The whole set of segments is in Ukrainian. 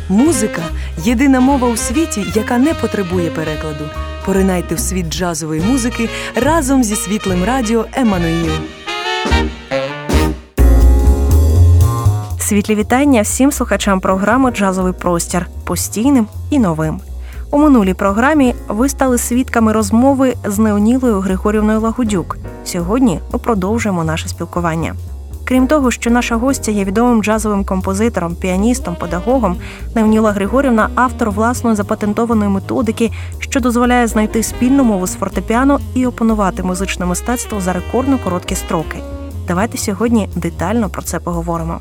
Музика – єдина мова у світі, яка не потребує перекладу. Поринайте в світ джазової музики разом зі Світлим радіо «Еммануїл». Світлі вітання всім слухачам програми «Джазовий простір» постійним і новим. У минулій програмі ви стали свідками розмови з Неонілою Григорівною Лагудюк. Сьогодні ми продовжуємо наше спілкування. Крім того, що наша гостя є відомим джазовим композитором, піаністом, педагогом, Неоніла Григорівна – автор власної запатентованої методики, що дозволяє знайти спільну мову з фортепіано і опанувати музичне мистецтво за рекордно короткі строки. Давайте сьогодні детально про це поговоримо.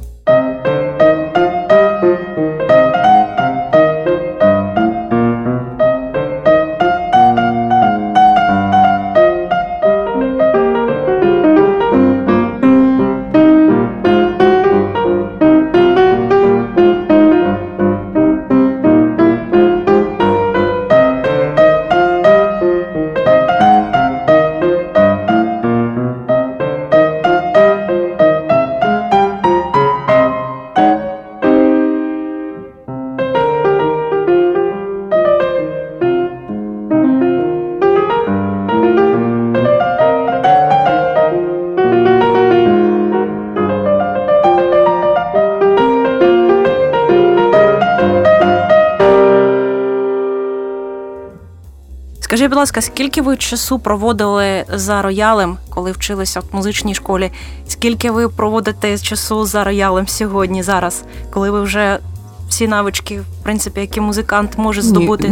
Скажіть, будь ласка, скільки ви часу проводили за роялем, коли вчилися в музичній школі? Скільки ви проводите часу за роялем сьогодні, зараз, коли ви вже всі навички, в принципі, які музикант може здобути?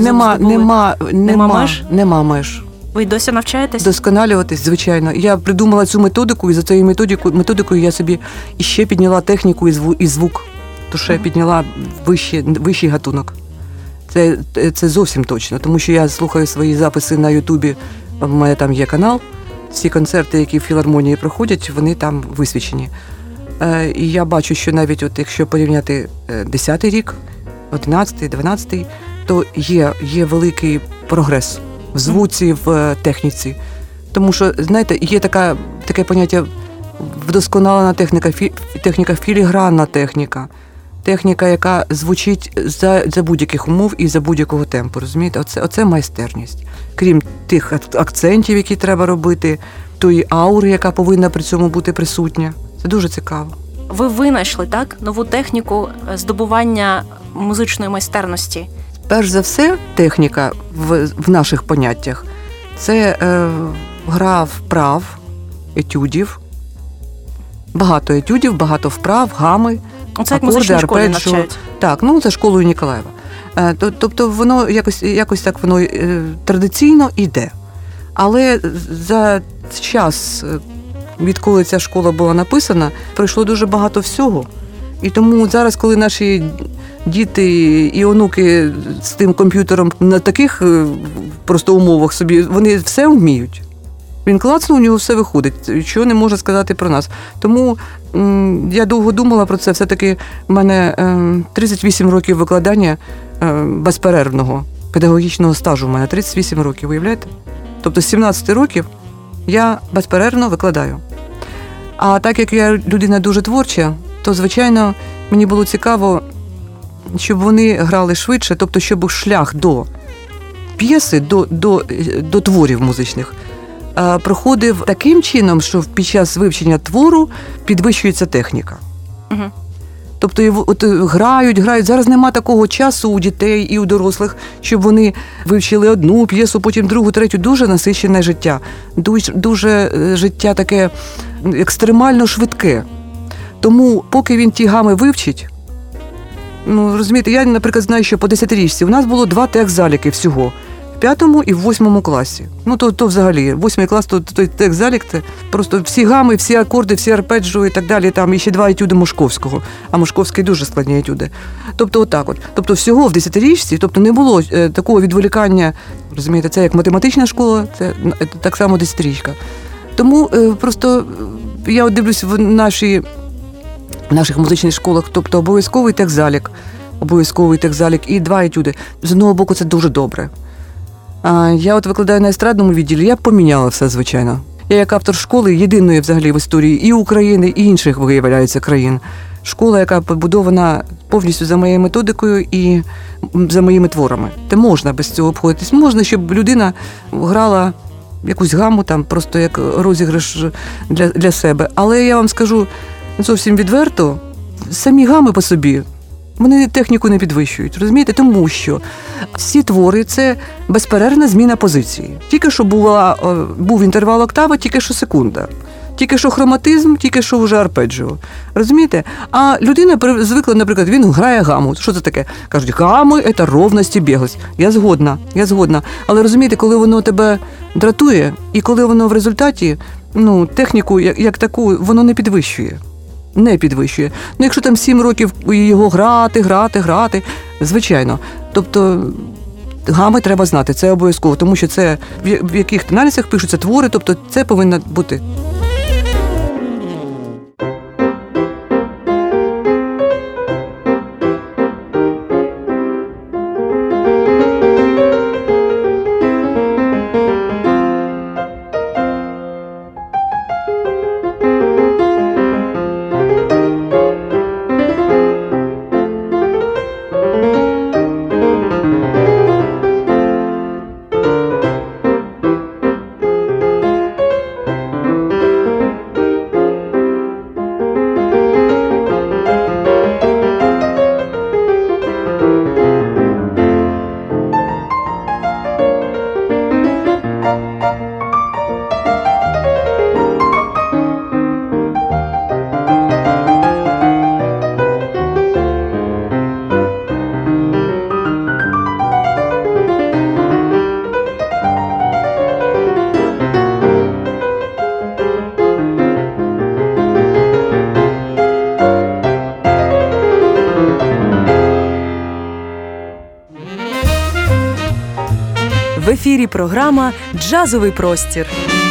Нема меж. Ви досі навчаєтесь? Досконалюватись, звичайно. Я придумала цю методику, і за цією методикою я собі іще підняла техніку і звук. Тому що я підняла вищий гатунок. Це зовсім точно, тому що я слухаю свої записи на Ютубі, в мене там є канал, всі концерти, які в філармонії проходять, вони там висвічені. І я бачу, що навіть от якщо порівняти 10-й рік, 11-й, 12-й, то є великий прогрес в звуці, в техніці. Тому що, знаєте, є таке поняття вдосконалена техніка, філігранна техніка. Техніка, яка звучить за будь-яких умов і за будь-якого темпу, розумієте? Оце майстерність. Крім тих акцентів, які треба робити, тої аури, яка повинна при цьому бути присутня. Це дуже цікаво. Ви винайшли, так, нову техніку здобування музичної майстерності? Перш за все, техніка в наших поняттях – це гра вправ, етюдів, багато етюдів, багато вправ, гами. Оце як в музичній школі навчають. Так, це школою Ніколаєва. Тобто воно якось так воно традиційно йде. Але за час, відколи ця школа була написана, пройшло дуже багато всього. І тому зараз, коли наші діти і онуки з тим комп'ютером на таких просто умовах собі, вони все вміють. Він клацнув, у нього все виходить, що не може сказати про нас. Тому я довго думала про це. Все-таки в мене 38 років викладання безперервного педагогічного стажу. У мене 38 років, уявляєте? Тобто з 17 років я безперервно викладаю. А так як я людина дуже творча, то, звичайно, мені було цікаво, щоб вони грали швидше, тобто щоб шлях до п'єси, до творів музичних проходив таким чином, що під час вивчення твору підвищується техніка. Угу. Тобто от грають. Зараз нема такого часу у дітей і у дорослих, щоб вони вивчили одну п'єсу, потім другу, третю. Дуже насичене життя. Дуже життя таке екстремально швидке. Тому поки він ті гами вивчить, розумієте, я, наприклад, знаю, що по 10-річці у нас було 2 текст-заліки всього. В 5-му і в 8-му класі. То взагалі, 8-й клас, то текст-залік, це просто всі гами, всі акорди, всі арпеджіо і так далі, там і ще 2 етюди Мошковського. А Мошковський дуже складні етюди. Тобто отак от. Тобто всього в 10-річці, тобто не було такого відволікання, розумієте, це як математична школа, це так само 10-річка. Тому просто я от дивлюсь в наших музичних школах, тобто обов'язковий текст-залік і 2 етюди. З одного боку, це дуже добре. Я от викладаю на естрадному відділі, я б поміняла все, звичайно. Я як автор школи, єдиної взагалі в історії і України, і інших, виявляється, країн. Школа, яка побудована повністю за моєю методикою і за моїми творами. Те можна без цього обходитись. Можна, щоб людина грала якусь гаму, там, просто як розіграш для себе. Але я вам скажу зовсім відверто, самі гами по собі, вони техніку не підвищують, розумієте? Тому що всі твори – це безперервна зміна позиції. Тільки що був інтервал октави, тільки що секунда. Тільки що хроматизм, тільки що вже арпеджіо. Розумієте? А людина звикла, наприклад, він грає гаму. Що це таке? Кажуть, гами – це ровність і біглость. Я згодна. Але розумієте, коли воно тебе дратує, і коли воно в результаті, техніку як таку, воно не підвищує. Якщо там 7 років його грати, звичайно. Тобто гами треба знати, це обов'язково, тому що це в яких тональностях пишуться твори, тобто це повинно бути. В ефірі програма «Джазовий простір».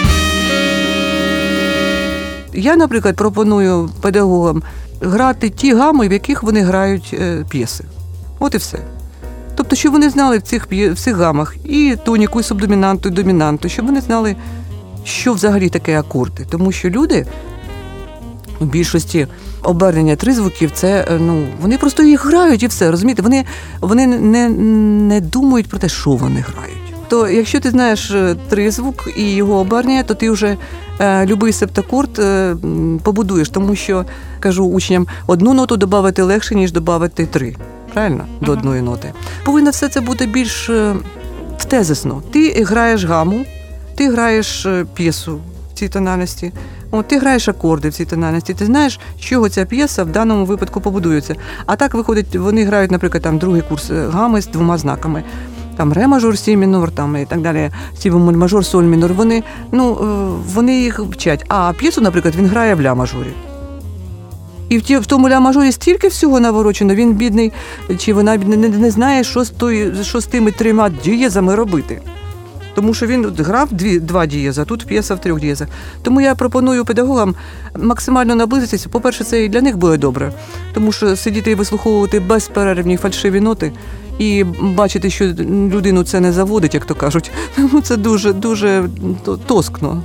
Я, наприклад, пропоную педагогам грати ті гами, в яких вони грають п'єси. От і все. Тобто, щоб вони знали в цих гамах і тоніку, і субдомінанту, і домінанту, щоб вони знали, що взагалі таке акорди. Тому що люди у більшості обернення тризвуків, це, вони просто їх грають і все, розумієте? Вони не думають про те, що вони грають. То якщо ти знаєш тризвук і його обернення, то ти вже любий септакорд побудуєш, тому що, кажу учням, одну ноту додати легше, ніж додати 3. Правильно? До одної ноти. Повинно все це бути більш тезисно. Ти граєш гаму, ти граєш п'єсу в цій тональності, ти граєш акорди в цій тональності, ти знаєш, з чого ця п'єса в даному випадку побудується. А так виходить, вони грають, наприклад, там другий курс гами з 2 знаками. Там ре мажор, сі мінор, там і так далі, сі бемоль мажор, соль мінор. Вони їх вчать. А п'єсу, наприклад, він грає в ля мажорі. І в тому ля мажорі стільки всього наворочено, він бідний, чи вона не знає, що з тими 3 дієзами робити. Тому що він грав 2 дієза, тут п'єса в 3 дієзах. Тому я пропоную педагогам максимально наблизитися. По-перше, це і для них буде добре, тому що сидіти і вислуховувати безперервні фальшиві ноти і бачити, що людину це не заводить, як то кажуть, це дуже тоскно.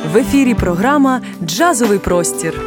В ефірі програма «Джазовий простір».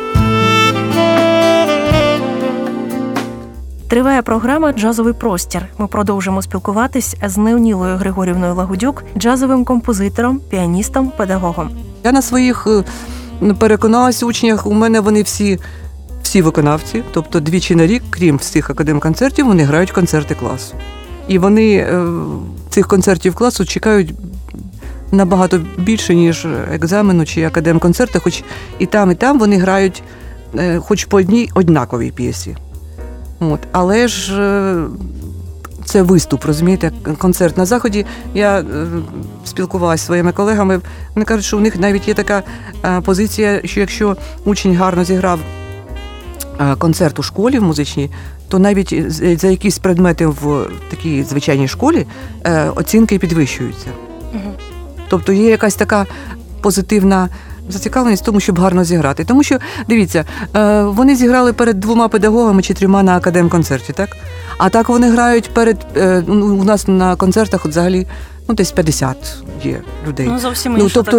Триває програма «Джазовий простір». Ми продовжимо спілкуватись з Неонілою Григорівною Лагудюк, джазовим композитором, піаністом, педагогом. Я на своїх переконалася учнях, у мене вони всі виконавці, тобто двічі на рік, крім всіх академконцертів, вони грають концерти класу. І вони цих концертів класу чекають набагато більше, ніж екзамену чи академконцерти, хоч і там вони грають хоч по одній однаковій п'єсі. Але ж це виступ, розумієте, концерт на заході. Я спілкувалася зі своїми колегами, вони кажуть, що у них навіть є така позиція, що якщо учень гарно зіграв концерт у школі в музичній, то навіть за якісь предмети в такій звичайній школі оцінки підвищуються. Тобто є якась така позитивна зацікавленість в тому, щоб гарно зіграти. Тому що, дивіться, вони зіграли перед 2 педагогами чи 3 на академконцерті, так? А так вони грають у нас на концертах взагалі, десь 50 є людей. Зовсім інше. Тобто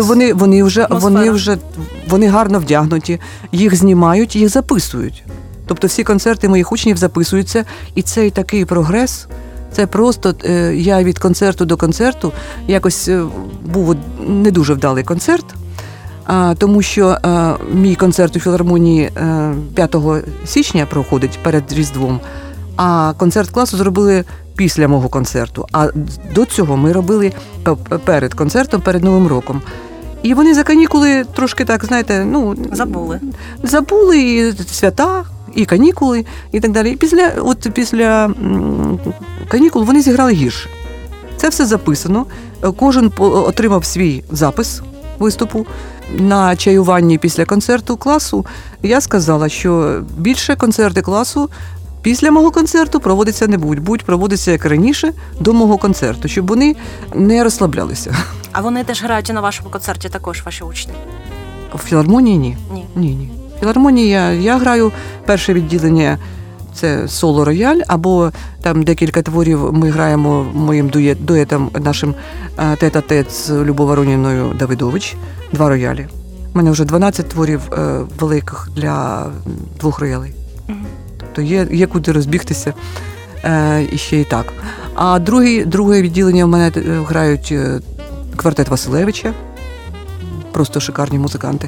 вони гарно вдягнуті, їх знімають, їх записують. Тобто всі концерти моїх учнів записуються, і цей такий прогрес. Це просто я від концерту до концерту, якось був не дуже вдалий концерт, тому що мій концерт у філармонії 5 січня проходить перед Різдвом, а концерт класу зробили після мого концерту. А до цього ми робили перед концертом, перед Новим роком. І вони за канікули трошки так, знаєте, забули і свята, і канікули, і так далі. І після канікул вони зіграли гірше. Це все записано. Кожен отримав свій запис виступу. На чаюванні після концерту класу я сказала, що більше концерти класу після мого концерту проводиться не будуть проводитися як раніше до мого концерту, щоб вони не розслаблялися. А вони теж грають і на вашому концерті також, ваші учні? В філармонії ні. Ні. В філармонії я граю перше відділення, це соло-рояль, або там декілька творів ми граємо моїм дуетом нашим тет-а-тет з Любов Вороніною Давидович, 2 роялі. У мене вже 12 творів великих для 2 роялей. Тобто є куди розбігтися і ще і так. А друге відділення в мене грають квартет Василевича, просто шикарні музиканти.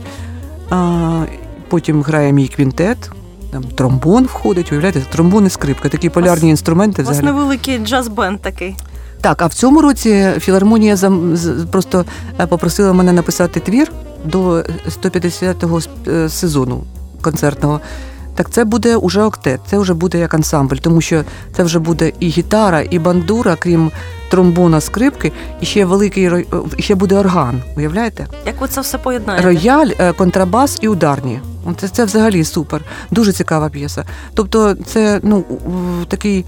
Потім грає мій квінтет, там тромбон входить, уявляєте, тромбон і скрипка, такі полярні інструменти. У вас невеликий джаз-бенд такий. Так, а в цьому році філармонія просто попросила мене написати твір до 150-го сезону концертного. Так це буде уже октет, це вже буде як ансамбль, тому що це вже буде і гітара, і бандура, крім тромбона, скрипки, і ще буде орган, уявляєте? Як ви це все поєднаєте? Рояль, контрабас і ударні. Це взагалі супер. Дуже цікава п'єса. Тобто це такий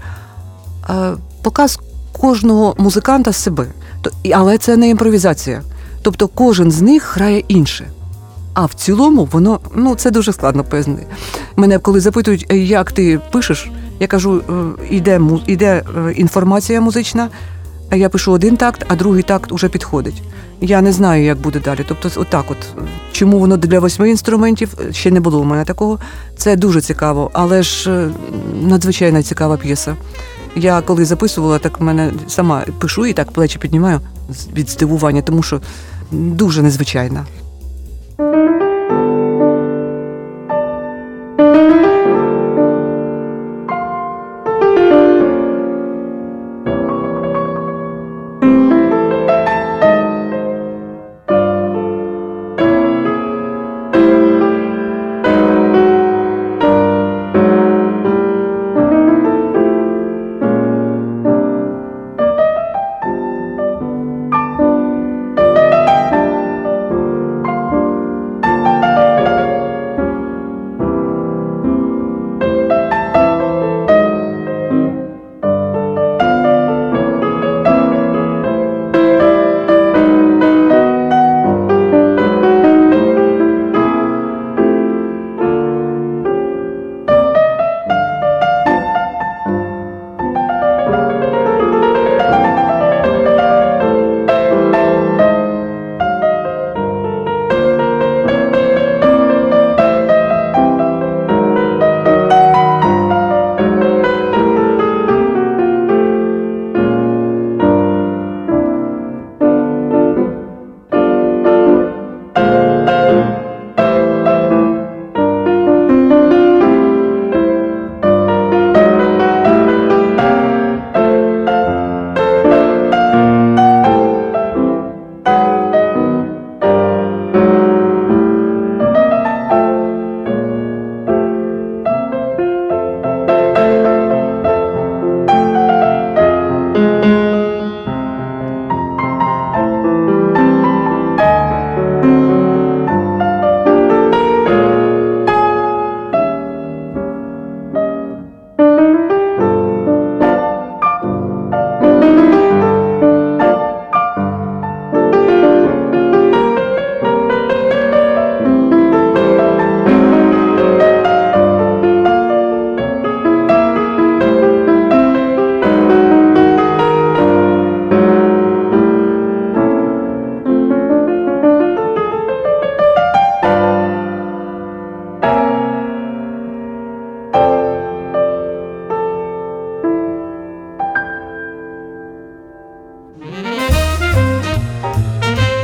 показ кожного музиканта себе. Але це не імпровізація. Тобто кожен з них грає інше. А в цілому воно, це дуже складно пояснити. Мене коли запитують, як ти пишеш, я кажу, іде інформація музична, а я пишу один такт, а другий такт уже підходить. Я не знаю, як буде далі. Тобто отак от. Чому воно для 8 інструментів, ще не було у мене такого. Це дуже цікаво, але ж надзвичайно цікава п'єса. Я коли записувала, так мене сама пишу і так плечі піднімаю від здивування, тому що дуже незвичайна.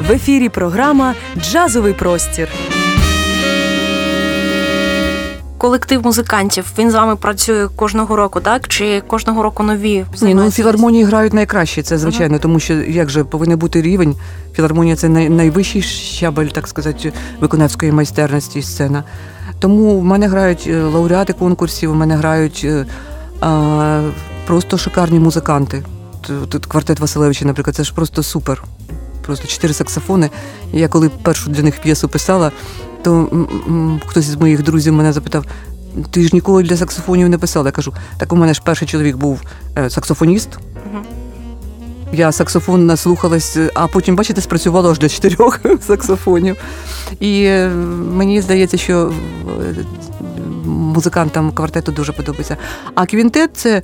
В ефірі програма «Джазовий простір». Колектив музикантів, він з вами працює кожного року, так? Чи кожного року нові? Ні, ну філармонії грають найкраще, це звичайно, тому що як же повинен бути рівень. Філармонія – це найвищий щабель, так сказати, виконавської майстерності сцена. Тому в мене грають лауреати конкурсів, в мене грають просто шикарні музиканти. Тут квартет Василевича, наприклад, це ж просто супер. Просто 4 саксофони. І я коли першу для них п'єсу писала, то хтось із моїх друзів мене запитав: ти ж ніколи для саксофонів не писала? Я кажу, так у мене ж перший чоловік був саксофоніст. Я саксофон наслухалась, а потім, бачите, спрацювало аж до 4 саксофонів. І мені здається, що музикантам квартету дуже подобається. А квінтет – це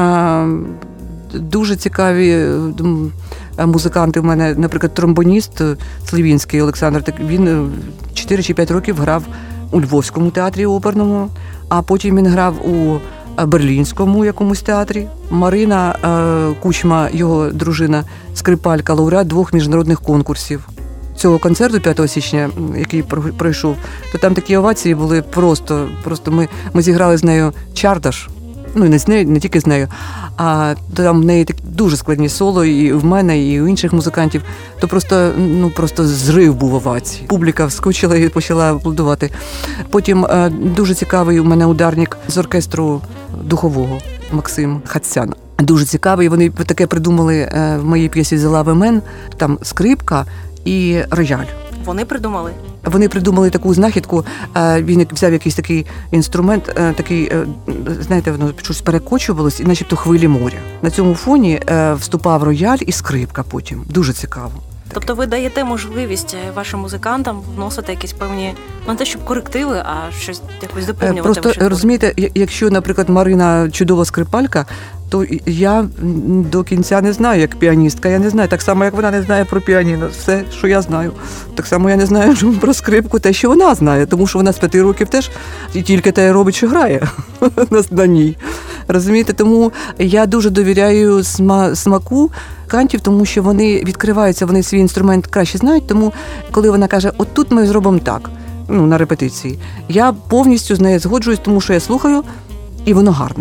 дуже цікаві музиканти. У мене, наприклад, тромбоніст Сливінський Олександр, він 4 чи 5 років грав у Львовському театрі оперному, а потім він грав у Берлінському якомусь театрі. Марина Кучма, його дружина, скрипалька, лауреат 2 міжнародних конкурсів. Цього концерту 5 січня, який пройшов, то там такі овації були просто ми зіграли з нею Чардаш. Ну, і не з нею, не тільки з нею, а там в неї такі дуже складні соло, і в мене, і у інших музикантів. То просто зрив був овацій. Публіка вскочила і почала аплодувати. Потім дуже цікавий у мене ударник з оркестру духового Максим Хацян. Дуже цікавий. Вони таке придумали в моїй п'єсі «The Love Man». Там скрипка і рояль. Вони придумали? Вони придумали таку знахідку. Він взяв якийсь такий інструмент, такий, знаєте, воно щось перекочувалось, і начебто хвилі моря. На цьому фоні вступав рояль і скрипка потім. Дуже цікаво. Тобто ви даєте можливість вашим музикантам вносити якісь певні, не те, щоб корективи, а щось якось доповнювати? Просто, розумієте, якщо, наприклад, Марина чудова скрипалька, то я до кінця не знаю, як піаністка. Я не знаю, так само, як вона не знає про піаніно. Все, що я знаю. Так само я не знаю про скрипку, те, що вона знає. Тому що вона з 5 років теж тільки те робить, що грає на ній. Розумієте? Тому я дуже довіряю смаку кантів, тому що вони відкриваються, вони свій інструмент краще знають. Тому, коли вона каже, от тут ми зробимо так, на репетиції, я повністю з нею згоджуюсь, тому що я слухаю, і воно гарно.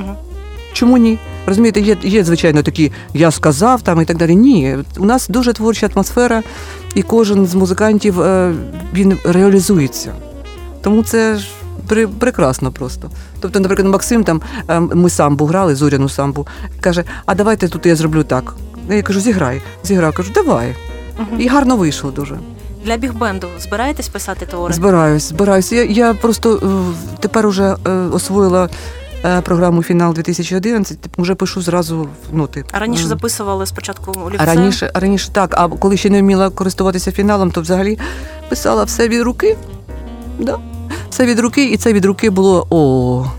Чому ні? Розумієте, є, звичайно, такі «я сказав» там і так далі. Ні, у нас дуже творча атмосфера, і кожен з музикантів, він реалізується. Тому це ж прекрасно просто. Тобто, наприклад, Максим, там, ми самбу грали, зоряну самбу, каже, а давайте тут я зроблю так. Я кажу, зіграй. Зіграв, кажу, давай. І гарно вийшло дуже. Для бігбенду збираєтесь писати твори? Збираюсь. Я просто тепер уже освоїла програму «Фінал 2011», вже пишу зразу в ноти. А раніше записували спочатку олівцем? Раніше так, а коли ще не вміла користуватися фіналом, то взагалі писала все від руки. Да. Все від руки, і це від руки було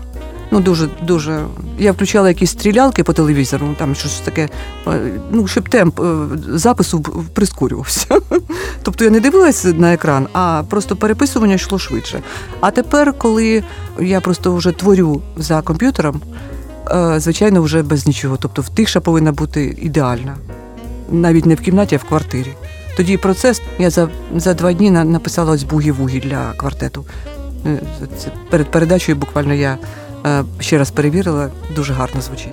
дуже. Я включала якісь стрілялки по телевізору, там щось таке, щоб темп запису прискорювався. Тобто я не дивилася на екран, а просто переписування йшло швидше. А тепер, коли я просто вже творю за комп'ютером, звичайно, вже без нічого. Тобто тиша повинна бути ідеальна. Навіть не в кімнаті, а в квартирі. Тоді процес, я за 2 дні написала ось бугі-вугі для квартету. Перед передачею буквально я ще раз перевірила, дуже гарно звучить.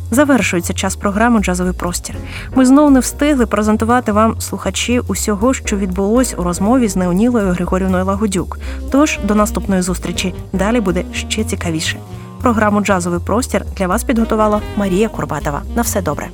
Завершується час програми «Джазовий простір». Ми знову не встигли презентувати вам, слухачі, усього, що відбулось у розмові з Неонілою Григорівною Лагодюк. Тож, до наступної зустрічі. Далі буде ще цікавіше. Програму «Джазовий простір» для вас підготувала Марія Курбатова. На все добре.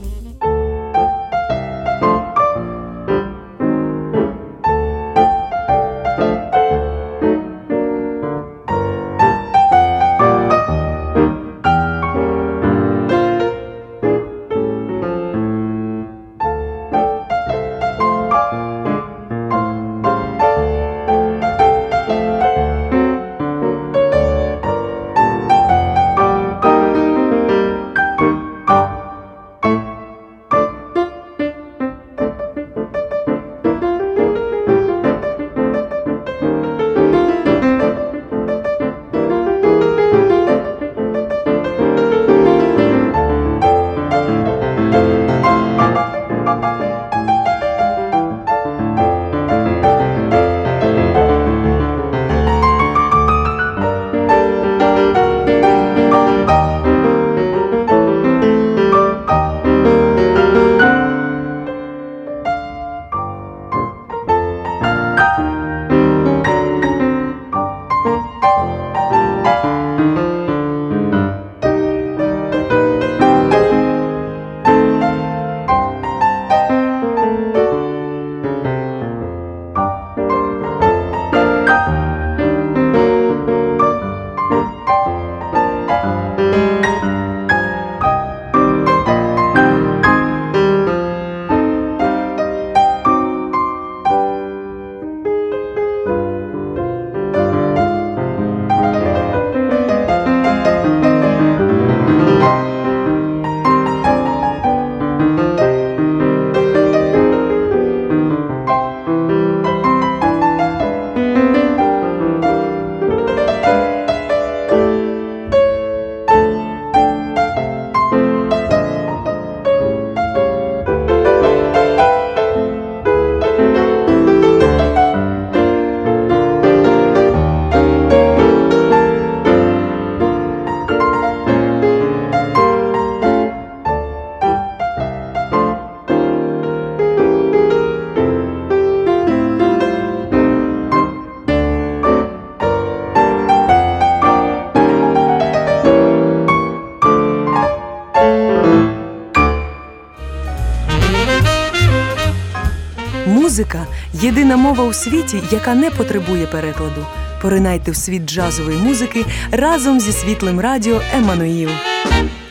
Музика – єдина мова у світі, яка не потребує перекладу. Поринайте в світ джазової музики разом зі світлим радіо «Еммануїл».